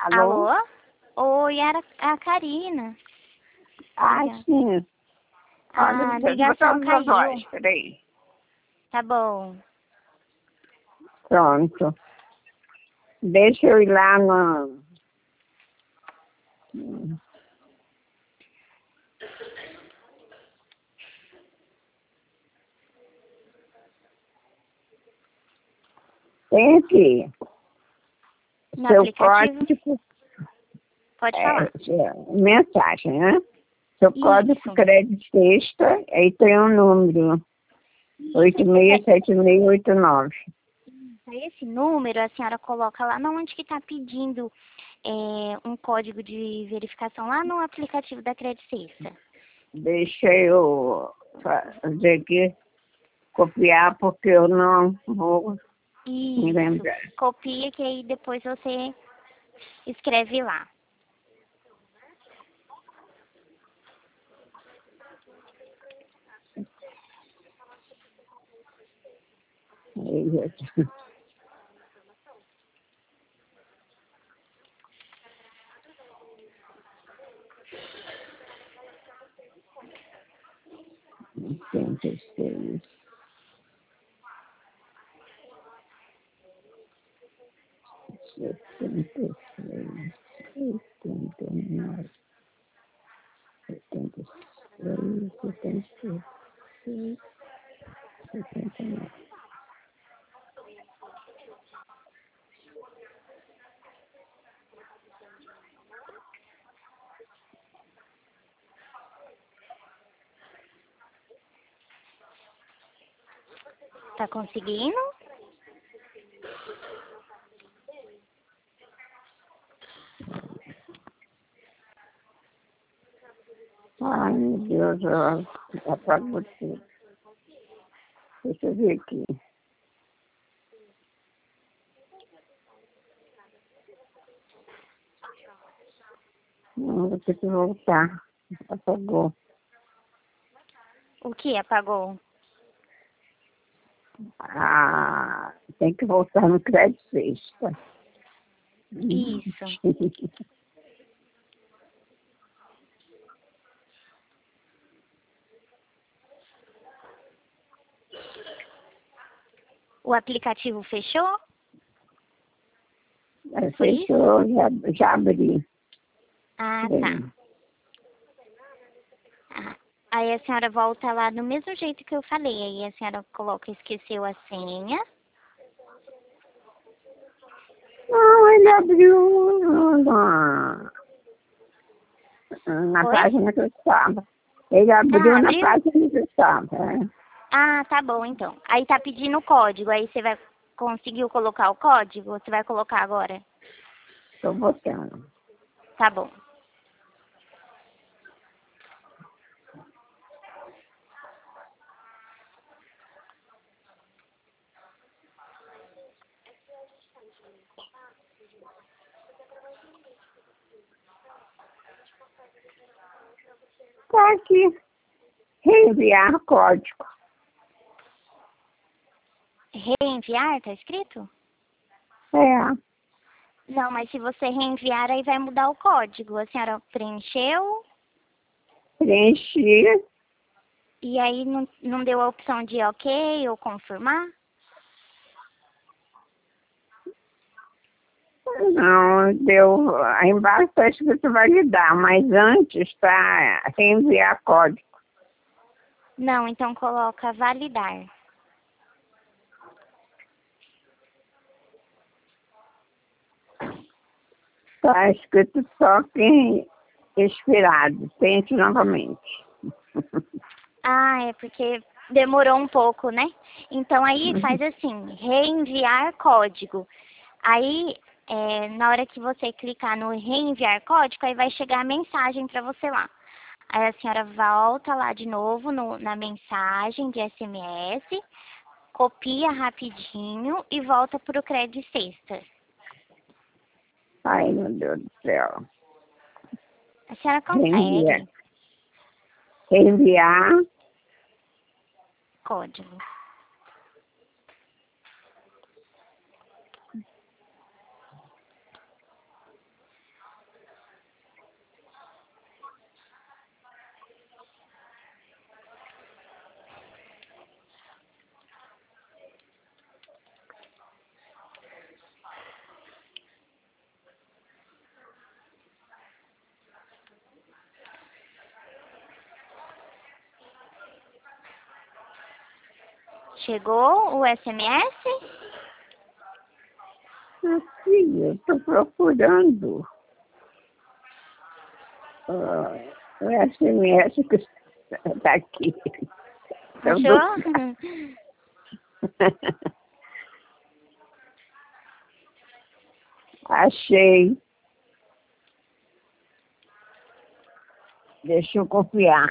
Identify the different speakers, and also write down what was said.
Speaker 1: Alô?
Speaker 2: Alô? Oi, era a Karina.
Speaker 1: Ah,
Speaker 2: Liga.
Speaker 1: sim. Olha,
Speaker 2: A
Speaker 1: deixa eu botar
Speaker 2: ligação
Speaker 1: os meus
Speaker 2: caiu.
Speaker 1: olhos, peraí.
Speaker 2: Tá bom.
Speaker 1: Pronto. Deixa eu ir lá no... Tem aqui.
Speaker 2: No
Speaker 1: Seu
Speaker 2: aplicativo?
Speaker 1: código,
Speaker 2: Pode falar.
Speaker 1: mensagem, né? Seu código
Speaker 2: Isso.
Speaker 1: crédito sexta, aí tem um número, 867689.
Speaker 2: Esse número a senhora coloca lá, não onde que está pedindo um código de verificação lá no aplicativo da Credit Sexta.
Speaker 1: Deixa eu fazer aqui, copiar, porque eu não vou me
Speaker 2: Isso.
Speaker 1: lembrar.
Speaker 2: Copia que aí depois você escreve lá.
Speaker 1: Aí, 86, 76, 89, 76, 76, 79.
Speaker 2: Tá conseguindo?
Speaker 1: Ai, meu Deus, apagou tudo. Deixa eu ver aqui. Não, vou ter que voltar. Apagou.
Speaker 2: O que apagou?
Speaker 1: Ah, tem que voltar no crédito sexta.
Speaker 2: Isso. O aplicativo fechou? Foi isso?
Speaker 1: Fechou, já abri.
Speaker 2: Ah, tá. Ah, aí a senhora volta lá do mesmo jeito que eu falei. Aí a senhora coloca esqueceu a senha.
Speaker 1: Não, ele abriu na
Speaker 2: Oi?
Speaker 1: página que eu estava. Ele abriu
Speaker 2: Ah,
Speaker 1: na
Speaker 2: abriu?
Speaker 1: página que eu estava.
Speaker 2: Ah, tá bom então. Aí tá pedindo o código. Aí você vai conseguiu colocar o código? Você vai colocar agora?
Speaker 1: Estou botando.
Speaker 2: Tá bom.
Speaker 1: Está aqui. Reenviar código.
Speaker 2: Reenviar, tá escrito?
Speaker 1: É,
Speaker 2: Não, mas se você reenviar, aí vai mudar o código. A senhora preencheu
Speaker 1: preenchi.
Speaker 2: e aí não deu a opção de ok ou confirmar?
Speaker 1: Não, deu. Aí embaixo está escrito validar, mas antes está reenviar código.
Speaker 2: Não, então coloca validar.
Speaker 1: Está escrito só quem expirado. Tente novamente.
Speaker 2: Ah, é porque demorou um pouco, né? Então aí faz assim, reenviar código. Aí, na hora que você clicar no reenviar código, aí vai chegar a mensagem para você lá. Aí a senhora volta lá de novo na mensagem de SMS, copia rapidinho e volta para o crédito sexta.
Speaker 1: Ai, meu Deus do céu.
Speaker 2: A senhora
Speaker 1: Reenviar.
Speaker 2: consegue.
Speaker 1: Reenviar.
Speaker 2: Código. Chegou o SMS?
Speaker 1: Aqui, eu estou procurando o SMS que está aqui.
Speaker 2: Achou?
Speaker 1: Achei. Deixa eu copiar.